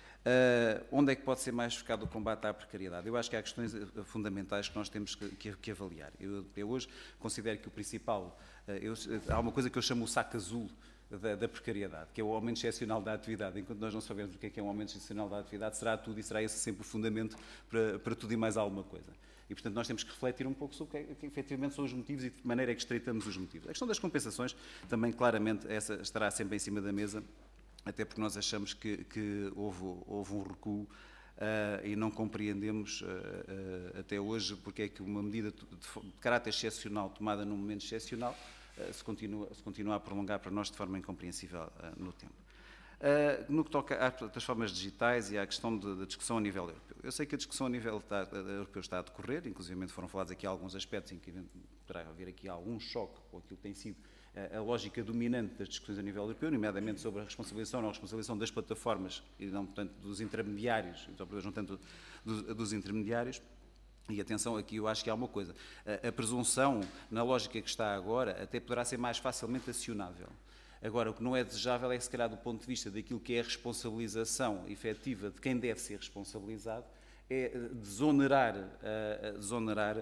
onde é que pode ser mais focado o combate à precariedade? Eu acho que há questões uh, fundamentais que nós temos que, que, que avaliar. Eu, eu hoje considero que o principal, uh, eu, há uma coisa que eu chamo o saco azul da, da precariedade, que é o aumento excepcional da atividade. Enquanto nós não sabemos o que é, que é um aumento excepcional da atividade, será tudo e será esse sempre o fundamento para, para tudo e mais alguma coisa. E, portanto, nós temos que refletir um pouco sobre o que, que efetivamente são os motivos e de que maneira é que estreitamos os motivos. A questão das compensações, também, claramente, essa estará sempre em cima da mesa, até porque nós achamos que, que houve, houve um recuo uh, e não compreendemos uh, uh, até hoje porque é que uma medida de, de, de caráter excepcional, tomada num momento excepcional, uh, se, continua, se continua a prolongar para nós de forma incompreensível uh, no tempo. Uh, no que toca às plataformas digitais e à questão da discussão a nível europeu. Eu sei que a discussão a nível está, a, europeu está a decorrer, inclusive foram falados aqui alguns aspectos em que poderá haver aqui algum choque com aquilo que tem sido a, a lógica dominante das discussões a nível europeu, nomeadamente sobre a responsabilização ou não responsabilização das plataformas e não, portanto, dos intermediários, não tanto dos, dos intermediários. E atenção, aqui eu acho que há uma coisa. A, a presunção, na lógica que está agora, até poderá ser mais facilmente acionável. Agora, o que não é desejável é, se calhar, do ponto de vista daquilo que é a responsabilização efetiva de quem deve ser responsabilizado, é desonerar, uh, desonerar uh,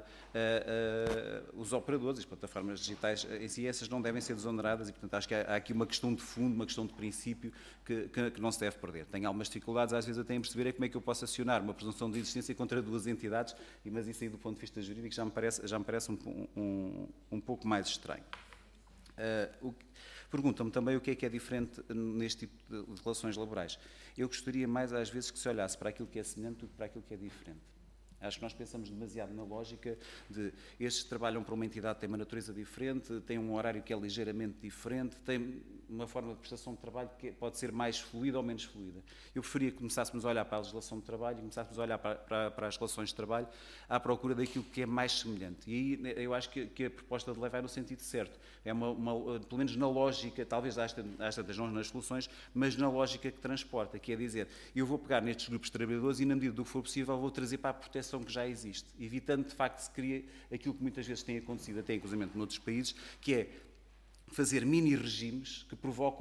uh, os operadores, as plataformas digitais em si, essas não devem ser desoneradas e, portanto, acho que há, há aqui uma questão de fundo, uma questão de princípio que, que, que não se deve perder. Tenho algumas dificuldades, às vezes, até em perceber é como é que eu posso acionar uma presunção de existência contra duas entidades, mas isso aí, do ponto de vista jurídico, já me parece, já me parece um, um, um pouco mais estranho. Uh, o, Perguntam-me também o que é que é diferente neste tipo de relações laborais. Eu gostaria mais, às vezes, que se olhasse para aquilo que é semelhante do que para aquilo que é diferente. Acho que nós pensamos demasiado na lógica de estes trabalham para uma entidade que tem uma natureza diferente, tem um horário que é ligeiramente diferente, tem uma forma de prestação de trabalho que pode ser mais fluida ou menos fluida. Eu preferia que começássemos a olhar para a legislação de trabalho e começássemos a olhar para, para, para as relações de trabalho à procura daquilo que é mais semelhante. E aí eu acho que, que a proposta de lei vai no sentido certo. É uma, uma, pelo menos na lógica, talvez às tantas não nas soluções, mas na lógica que transporta, que é dizer, eu vou pegar nestes grupos de trabalhadores e, na medida do que for possível, vou trazer para a proteção que já existe, evitando de facto se cria aquilo que muitas vezes tem acontecido, até inclusive noutros países, que é fazer mini-regimes que provocam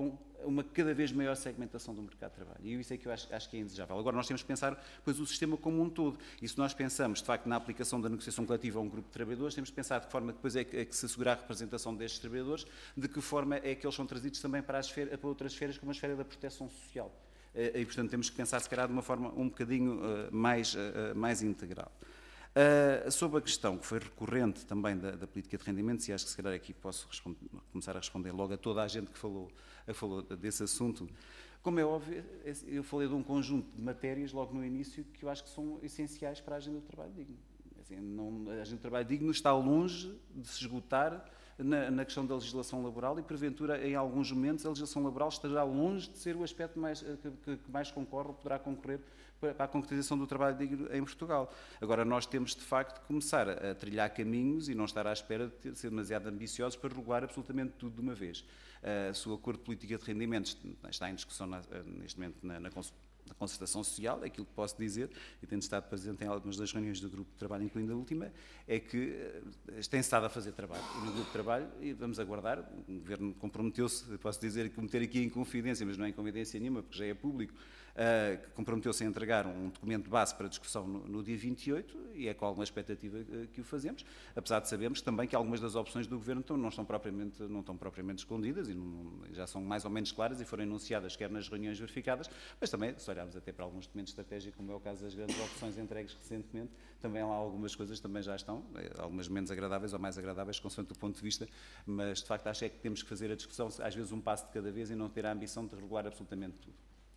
uma cada vez maior segmentação do mercado de trabalho. E isso é que eu acho, acho que é indesejável. Agora, nós temos que pensar, pois, o sistema como um todo. E se nós pensamos, de facto, na aplicação da negociação coletiva a um grupo de trabalhadores, temos que pensar de que forma depois é que, é que se assegurar a representação destes trabalhadores, de que forma é que eles são trazidos também para, as esfera, para outras esferas, como a esfera da proteção social. E, portanto, temos que pensar, se calhar, de uma forma um bocadinho uh, mais, uh, mais integral. Uh, sobre a questão que foi recorrente também da, da política de rendimentos, e acho que se calhar aqui posso começar a responder logo a toda a gente que falou, que falou desse assunto. Como é óbvio, eu falei de um conjunto de matérias logo no início que eu acho que são essenciais para a agenda do trabalho digno. Assim, não, a agenda do trabalho digno está longe de se esgotar na, na questão da legislação laboral e, porventura, em alguns momentos, a legislação laboral estará longe de ser o aspecto mais, que, que mais concorre ou poderá concorrer para a concretização do trabalho digno em Portugal. Agora, nós temos, de facto, começar a trilhar caminhos e não estar à espera de ter, ser demasiado ambiciosos para regular absolutamente tudo de uma vez. Uh, se o acordo de política de rendimentos está em discussão na, neste momento na, na da concertação social, aquilo que posso dizer, e tendo estado presente em algumas das reuniões do grupo de trabalho, incluindo a última, é que uh, tem estado a fazer trabalho. E no grupo de trabalho, e vamos aguardar, o Governo comprometeu-se, posso dizer, cometer aqui em confidência, mas não é em confidência nenhuma, porque já é público, Uh, que comprometeu-se a entregar um documento de base para discussão no, no dia vinte e oito, e é com alguma expectativa uh, que o fazemos, apesar de sabermos também que algumas das opções do Governo não estão propriamente, não estão propriamente escondidas e não, já são mais ou menos claras e foram enunciadas quer nas reuniões verificadas, mas também, se olharmos até para alguns documentos estratégicos, como é o caso das grandes opções entregues recentemente, também lá algumas coisas também já estão, algumas menos agradáveis ou mais agradáveis, consoante o ponto de vista, mas de facto acho é que temos que fazer a discussão, às vezes um passo de cada vez e não ter a ambição de regular absolutamente tudo.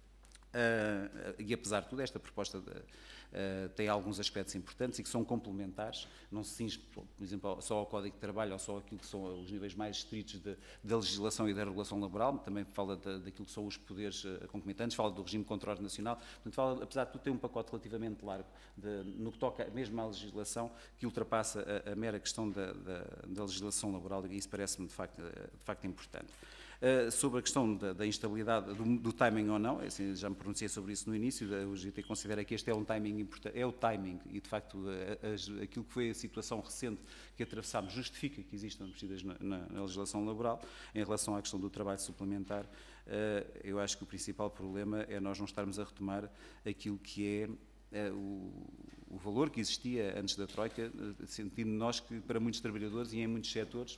Uh, e apesar de tudo, esta proposta de, uh, tem alguns aspectos importantes e que são complementares, não se cinge, por exemplo, só ao Código de Trabalho ou só aquilo que são os níveis mais estritos de, da legislação e da regulação laboral, também fala de, daquilo que são os poderes uh, concomitantes, fala do regime de controle nacional, portanto, fala, apesar de tudo, tem um pacote relativamente largo de, no que toca mesmo à legislação, que ultrapassa a, a mera questão da, da, da legislação laboral, e isso parece-me de facto, de facto importante. Uh, sobre a questão da, da instabilidade, do, do timing ou não, assim, já me pronunciei sobre isso no início, o G T considera que este é um timing importante, é o timing, e de facto a, a, aquilo que foi a situação recente que atravessámos justifica que existam mexidas na, na, na legislação laboral. Em relação à questão do trabalho suplementar, uh, eu acho que o principal problema é nós não estarmos a retomar aquilo que é uh, o, o valor que existia antes da Troika, uh, sentindo nós que para muitos trabalhadores e em muitos setores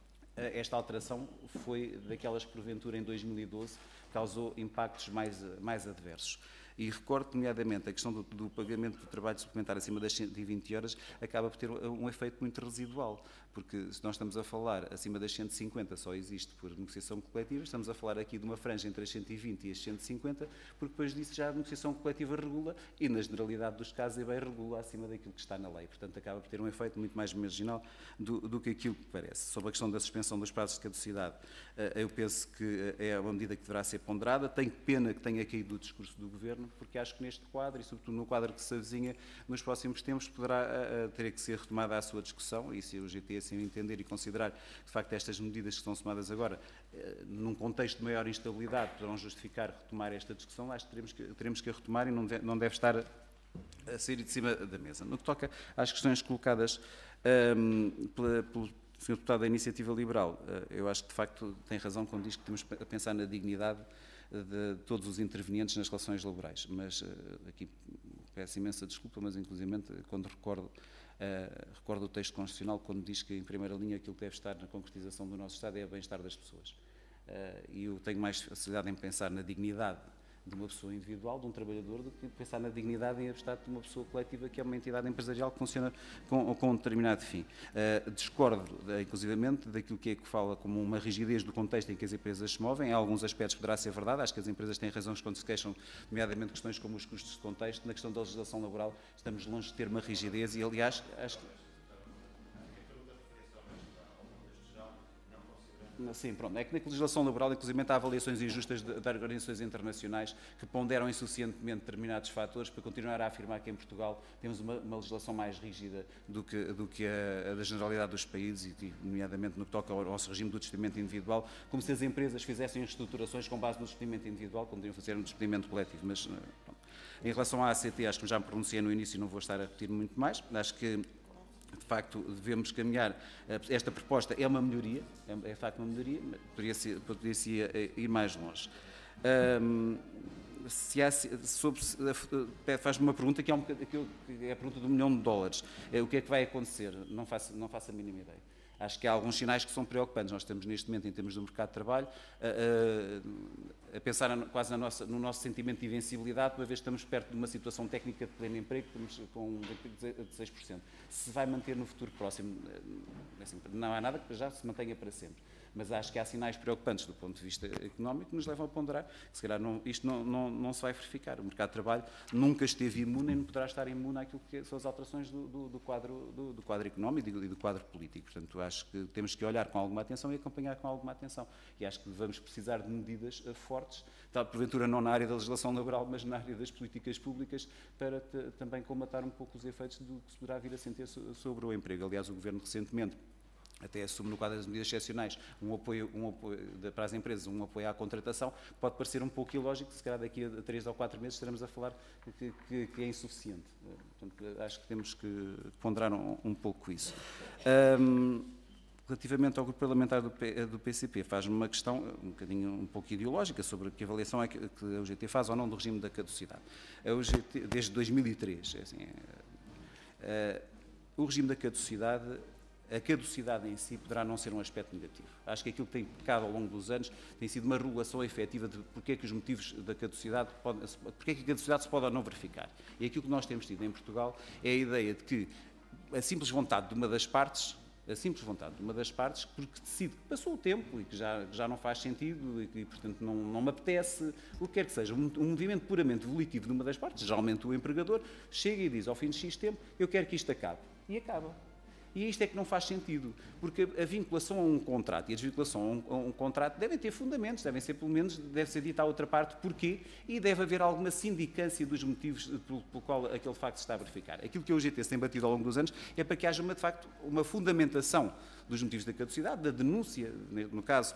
esta alteração foi daquelas que, porventura, em dois mil e doze, causou impactos mais, mais adversos. E recordo, nomeadamente, a questão do, do pagamento do trabalho suplementar acima das cento e vinte horas acaba por ter um efeito muito residual, porque se nós estamos a falar acima das cento e cinquenta só existe por negociação coletiva, estamos a falar aqui de uma franja entre as cento e vinte e as cento e cinquenta, porque depois disso já a negociação coletiva regula e, na generalidade dos casos, é bem regula acima daquilo que está na lei. Portanto, acaba por ter um efeito muito mais marginal do, do que aquilo que parece. Sobre a questão da suspensão dos prazos de caducidade, eu penso que é uma medida que deverá ser ponderada. Tenho pena que tenha caído do discurso do Governo, porque acho que neste quadro, e sobretudo no quadro que se avizinha, nos próximos tempos poderá uh, ter que ser retomada a sua discussão, e se o G T assim entender e considerar que, de facto, estas medidas que estão tomadas agora, uh, num contexto de maior instabilidade, poderão justificar retomar esta discussão, acho que teremos que, teremos que a retomar e não deve, não deve estar a, a sair de cima da mesa. No que toca às questões colocadas um, pela, pelo senhor Deputado da Iniciativa Liberal, uh, eu acho que, de facto, tem razão quando diz que temos a pensar na dignidade de todos os intervenientes nas relações laborais, mas aqui peço imensa desculpa, mas inclusivamente quando recordo, uh, recordo o texto constitucional, quando diz que em primeira linha aquilo que deve estar na concretização do nosso Estado é o bem-estar das pessoas. Uh, e eu tenho mais facilidade em pensar na dignidade de uma pessoa individual, de um trabalhador, do que pensar na dignidade em abstrato de uma pessoa coletiva, que é uma entidade empresarial que funciona com, com um determinado fim. Uh, discordo, uh, inclusivamente, daquilo que é que fala como uma rigidez do contexto em que as empresas se movem. Em alguns aspectos poderá ser verdade, acho que as empresas têm razões quando se queixam, nomeadamente questões como os custos de contexto. Na questão da legislação laboral estamos longe de ter uma rigidez e, aliás, acho que... Sim, pronto. É que na legislação laboral, inclusive, há avaliações injustas de, de organizações internacionais que ponderam insuficientemente determinados fatores para continuar a afirmar que em Portugal temos uma, uma legislação mais rígida do que, do que a, a da generalidade dos países, e, nomeadamente no que toca ao nosso regime do despedimento individual, como se as empresas fizessem reestruturações com base no despedimento individual, como deviam fazer no despedimento coletivo. Mas, pronto. Em relação à A C T, acho que já me pronunciei no início e não vou estar a repetir muito mais. Acho que de facto, devemos caminhar. Esta proposta é uma melhoria, é, é de facto uma melhoria, mas poderia-se poderia ir mais longe. Um, se há, sobre, faz-me uma pergunta que é, um, que é a pergunta do milhão de dólares. É, o que é que vai acontecer? Não faço, não faço a mínima ideia. Acho que há alguns sinais que são preocupantes. Nós estamos neste momento, em termos do mercado de trabalho, a, a, a pensar na, quase na nossa, no nosso sentimento de invencibilidade, uma vez que estamos perto de uma situação técnica de pleno emprego, estamos com um desemprego de seis por cento. Se vai manter no futuro próximo, assim, não há nada que já se mantenha para sempre. Mas acho que há sinais preocupantes do ponto de vista económico que nos levam a ponderar que, se calhar, não, isto não, não, não se vai verificar. O mercado de trabalho nunca esteve imune e não poderá estar imune àquilo que são as alterações do, do, do, quadro, do, do quadro económico e do, do quadro político. Portanto, acho que temos que olhar com alguma atenção e acompanhar com alguma atenção. E acho que vamos precisar de medidas fortes, tal, porventura não na área da legislação laboral, mas na área das políticas públicas, para te, também combatar um pouco os efeitos do que se poderá vir a sentir sobre o emprego. Aliás, o Governo recentemente até assume no quadro das medidas excepcionais um apoio, um apoio para as empresas, um apoio à contratação, pode parecer um pouco ilógico, se calhar daqui a três ou quatro meses estaremos a falar que, que, que é insuficiente. Portanto, acho que temos que ponderar um, um pouco isso. Um, relativamente ao grupo parlamentar do, P, do P C P, faz-me uma questão um bocadinho, um pouco ideológica sobre que avaliação é que, que a U G T faz ou não do regime da caducidade. A U G T, desde dois mil e três, é assim, é, uh, o regime da caducidade, a caducidade em si poderá não ser um aspecto negativo. Acho que aquilo que tem pecado ao longo dos anos tem sido uma regulação efetiva de porque é que os motivos da caducidade podem, porque é que a caducidade se pode ou não verificar. E aquilo que nós temos tido em Portugal é a ideia de que a simples vontade de uma das partes, a simples vontade de uma das partes, porque decide que passou o tempo e que já, já não faz sentido e que, portanto, não, não me apetece, o que quer que seja, um, um movimento puramente volitivo de uma das partes, geralmente o empregador, chega e diz ao fim de X tempo, eu quero que isto acabe. E acaba. E isto é que não faz sentido, porque a vinculação a um contrato e a desvinculação a um, a um contrato devem ter fundamentos, devem ser, pelo menos, deve ser dita à outra parte porquê, e deve haver alguma sindicância dos motivos pelo, pelo qual aquele facto se está a verificar. Aquilo que a U G T se tem batido ao longo dos anos é para que haja, uma, de facto, uma fundamentação dos motivos da caducidade, da denúncia, no caso,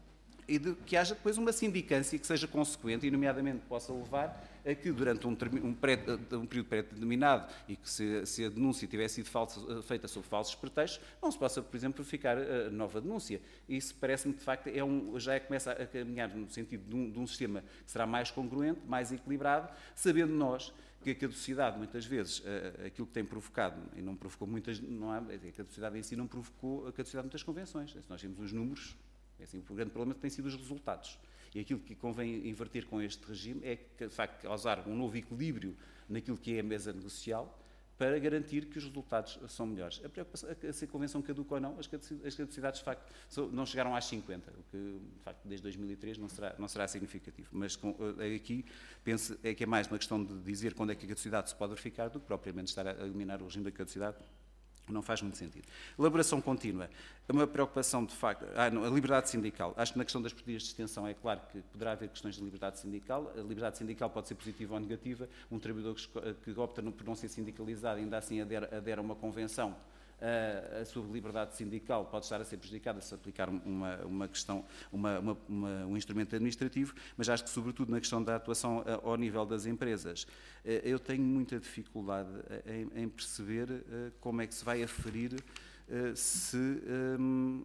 e de que haja depois uma sindicância que seja consequente e, nomeadamente, possa levar a que durante um, um, pré, um período pré-determinado e que se, se a denúncia tivesse sido falso, feita sob falsos pretextos, não se possa, por exemplo, verificar a nova denúncia. Isso parece-me, de facto, é um, já é, começa a caminhar no sentido de um, de um sistema que será mais congruente, mais equilibrado, sabendo nós que a caducidade, muitas vezes, aquilo que tem provocado, e não provocou muitas, não há, a caducidade em si não provocou a caducidade de muitas convenções. Se nós temos os números, é assim, o grande problema tem sido os resultados. E aquilo que convém inverter com este regime é, que, de facto, causar um novo equilíbrio naquilo que é a mesa negocial para garantir que os resultados são melhores. A preocupação, se a convenção caduca ou não, as caducidades, de facto, não chegaram às cinquenta, o que, de facto, desde dois mil e três não será, não será significativo. Mas com, aqui, penso é que é mais uma questão de dizer quando é que a caducidade se pode verificar do que propriamente estar a eliminar o regime da caducidade. Não faz muito sentido. Elaboração contínua. É uma preocupação, de facto... Ah, não, a liberdade sindical. Acho que na questão das políticas de extensão é claro que poderá haver questões de liberdade sindical. A liberdade sindical pode ser positiva ou negativa. Um trabalhador que, que opta por não ser sindicalizado, ainda assim adere, adere a uma convenção, a, a sua liberdade sindical pode estar a ser prejudicada se aplicar uma, uma questão, uma, uma, uma, um instrumento administrativo, mas acho que, sobretudo, na questão da atuação ao nível das empresas, eu tenho muita dificuldade em, em perceber como é que se vai aferir se um,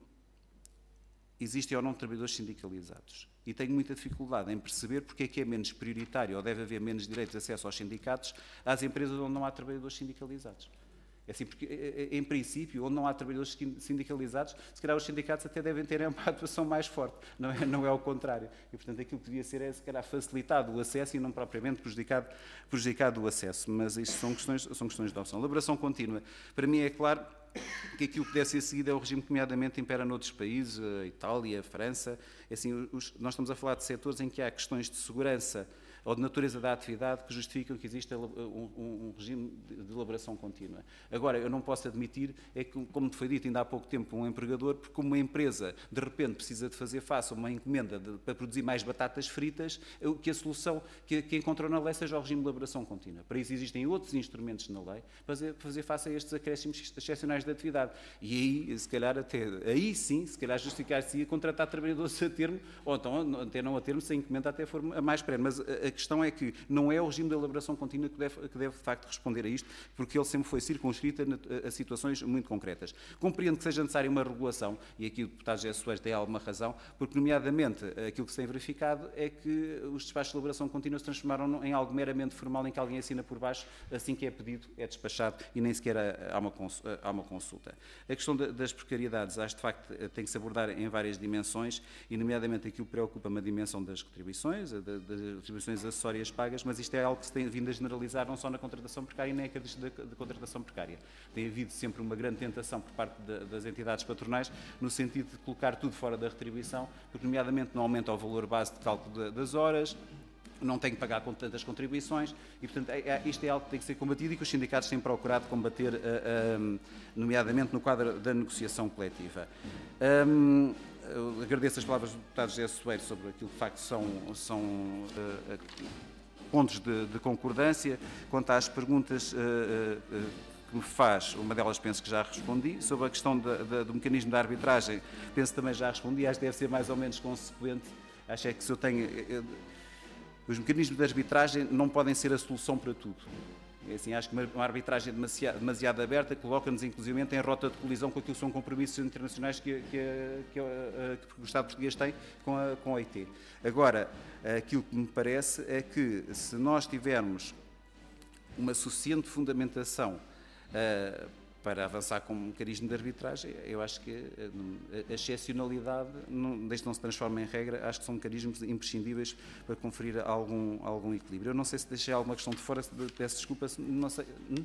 existem ou não trabalhadores sindicalizados. E tenho muita dificuldade em perceber porque é que é menos prioritário ou deve haver menos direitos de acesso aos sindicatos às empresas onde não há trabalhadores sindicalizados. É assim, porque, em princípio, onde não há trabalhadores sindicalizados, se calhar os sindicatos até devem ter uma atuação mais forte, não é, não é o contrário. E, portanto, aquilo que devia ser é, se calhar, facilitado o acesso e não propriamente prejudicado, prejudicado o acesso. Mas isto são questões, são questões de opção. Elaboração contínua. Para mim é claro que aquilo que deve ser seguido é o regime que, nomeadamente, impera noutros países, a Itália, a França. É assim, os, nós estamos a falar de setores em que há questões de segurança ou de natureza da atividade que justificam que exista um, um, um regime de elaboração contínua. Agora, eu não posso admitir, é que, como foi dito ainda há pouco tempo, um empregador, porque uma empresa, de repente, precisa de fazer face a uma encomenda de, para produzir mais batatas fritas, que a solução que, que encontrou na lei seja o regime de elaboração contínua. Para isso existem outros instrumentos na lei para fazer, fazer face a estes acréscimos excepcionais de atividade. E aí, se calhar, até, aí sim, se calhar justificar-se a contratar trabalhadores a termo, ou então até não a termo, se a encomenda até for a mais perene. Mas a questão é que não é o regime de elaboração contínua que deve, que deve de facto responder a isto, porque ele sempre foi circunscrito a, a situações muito concretas. Compreendo que seja necessária uma regulação, e aqui o deputado José Soares tem alguma razão, porque nomeadamente aquilo que se tem verificado é que os despachos de elaboração contínua se transformaram em algo meramente formal em que alguém assina por baixo, assim que é pedido, é despachado e nem sequer há uma, há uma consulta. A questão das precariedades, acho de facto tem que se abordar em várias dimensões, e nomeadamente aquilo que preocupa-me a dimensão das retribuições, das retribuições acessórias pagas, mas isto é algo que se tem vindo a generalizar não só na contratação precária, nem a característica de contratação precária. Tem havido sempre uma grande tentação por parte de, das entidades patronais, no sentido de colocar tudo fora da retribuição, porque nomeadamente não aumenta o valor base de cálculo de, das horas, não tem que pagar com tantas contribuições e, portanto, é, é, isto é algo que tem que ser combatido e que os sindicatos têm procurado combater, uh, um, nomeadamente no quadro da negociação coletiva. Um, agradeço as palavras do deputado José Soeiro sobre aquilo que, de facto, são, são uh, pontos de, de concordância. Quanto às perguntas uh, uh, que me faz, uma delas penso que já respondi. Sobre a questão de, de, do mecanismo da arbitragem, penso que também já respondi. Acho que deve ser mais ou menos consequente. Acho é que se eu tenho... Eu, Os mecanismos de arbitragem não podem ser a solução para tudo. É assim, acho que uma arbitragem demasiado, demasiado aberta coloca-nos, inclusive, em rota de colisão com aquilo que são compromissos internacionais que, que, que, que o Estado português tem com a, com a O I T. Agora, aquilo que me parece é que, se nós tivermos uma suficiente fundamentação uh, para avançar com um mecanismo de arbitragem, eu acho que a excepcionalidade, não, desde que não se transforma em regra, acho que são mecanismos imprescindíveis para conferir algum, algum equilíbrio. Eu não sei se deixei alguma questão de fora, peço desculpa, não sei... Hum?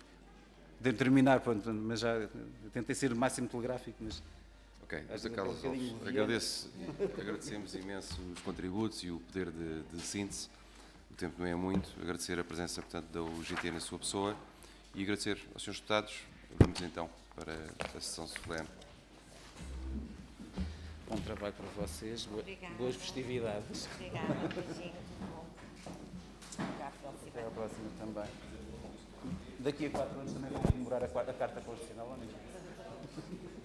Devo terminar, pronto, mas já tentei ser o máximo telegráfico, mas... Ok, doutor Carlos Alves, agradeço, agradecemos imenso os contributos e o poder de, de síntese. O tempo não é muito. Agradecer a presença, portanto, da U G T na sua pessoa e agradecer aos senhores deputados. Vamos então para a sessão solene. Bom trabalho para vocês, Obrigada. Boas festividades. Obrigada, beijinho. Até à próxima também. Daqui a quatro anos também vamos comemorar a, a Carta Constitucional, não é?